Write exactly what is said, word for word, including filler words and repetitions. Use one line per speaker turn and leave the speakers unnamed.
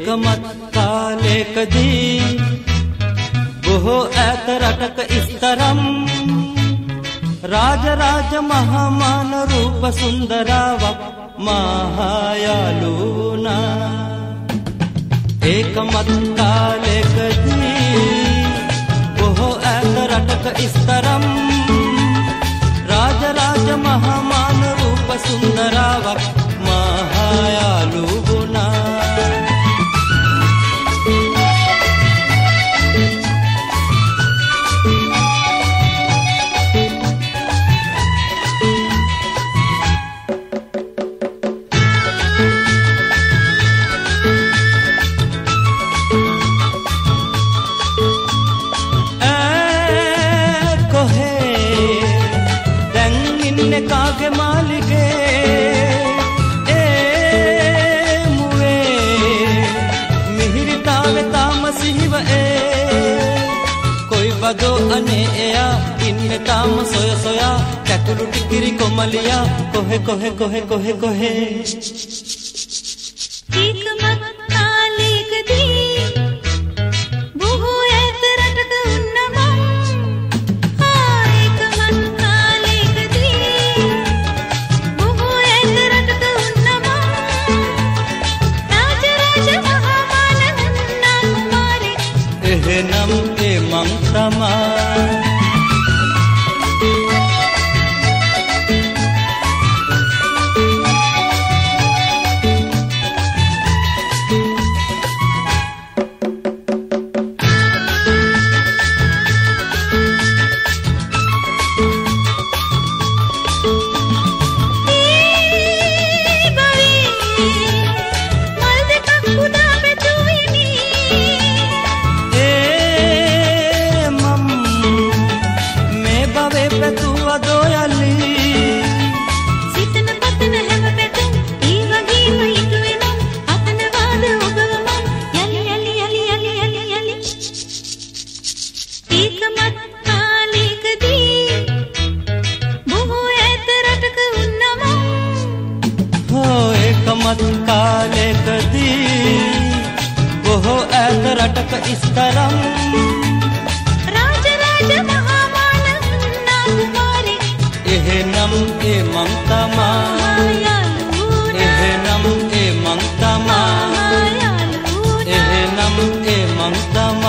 ඒකමත් කාලයකදී බොහෝ ඈත රටක ඉස්තරම් රාජරාජ මහමාන රූප සුන්දරාවක් මහායාලුනා. ඒකමත් කාලයකදී බොහෝ ඈත රටක ඉස්තරම් රාජරාජ මහමාන රූප සුන්දරාවක් මහායාලුනා. कागे मालिगे ए मुए मिहिरितावे तामसिहिव ए कोई बदो अने एया इनमे ताम सोया सोया कैकुलु टिकिरी कोमलिया कोहे कोहे कोहे कोहे कोहे එහෙනම් ඒ මං තමා ඒකමත් කාලයකදී බොහෝ ඈත රටක ඉස්තරම් රාජරාජ මහාමාන කුමාරේ එහෙනම් ඒ මං තමා එහෙනම් ඒ මං තමා එහෙනම් ඒ මං තමා